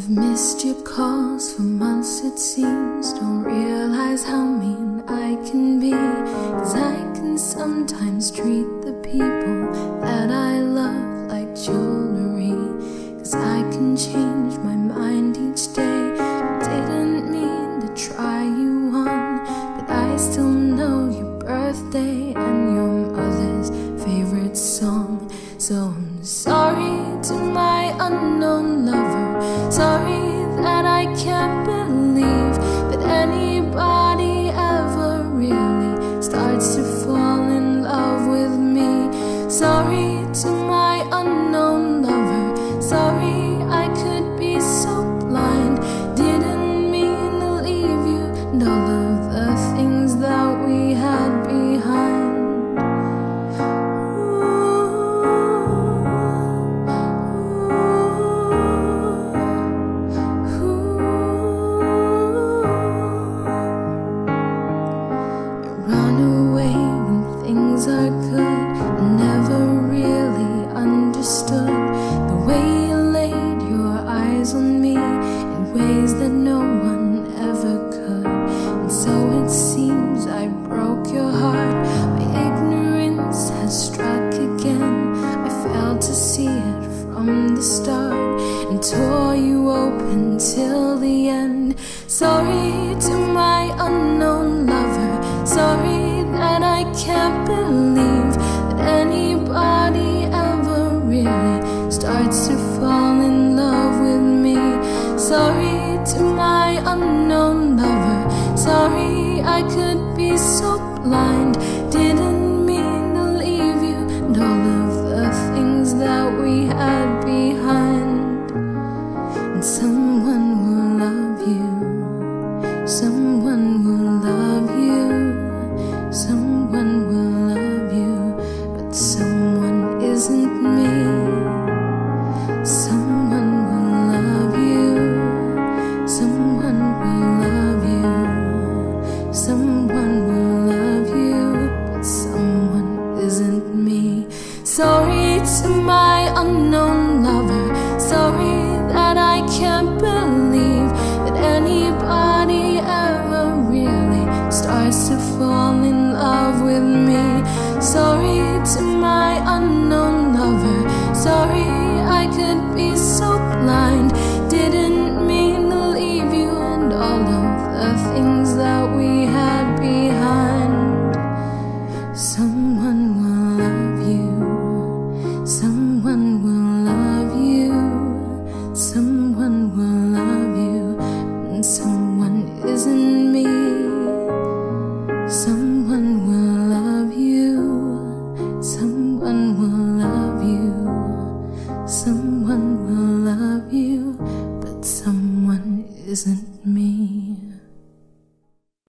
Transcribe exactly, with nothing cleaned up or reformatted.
I've missed your calls for months it seems. Don't realize how mean I can be, 'cause I can sometimes treat the people that I love like jewelry. 'Cause I can change my mind each day. Didn't mean to try you on, but I still know your birthday and your mother's favorite song. So I'm sorry to my unknown lover. Sorry that I can't believe that anybody ever really starts to fall in love with me. Sorry to my unknown lover. Sorry I could be so blind. Didn't mean to leave you and all of the things that we had behind. Are good. I never really understood the way you laid your eyes on me in ways that no one ever could. And so it seems I broke your heart. My ignorance has struck again. I failed to see it from the start and tore you open till the end. Sorry to my unknown lover. Sorry that I can't believe that anybody ever really starts to fall in love with me. Sorry to my unknown lover. Sorry I could be so blind. Didn't mean to leave you and all of the things that we had behind. And someone will love you. Someone will love you. Someone will love you, but someone isn't me. Someone will love you. Someone will love you. Someone will love you, but someone isn't me. Sorry to my unknown lover. Sorry that I can't believe that anybody ever really starts to fall in love with me. Sorry to my unknown lover. Sorry I could be so blind. Didn't mean to leave you and all of the things that we had behind. Someone will love you. Someone will love you. Someone will love you, and someone isn't me. Someone will love you. Someone will love you. Someone will love you, but someone isn't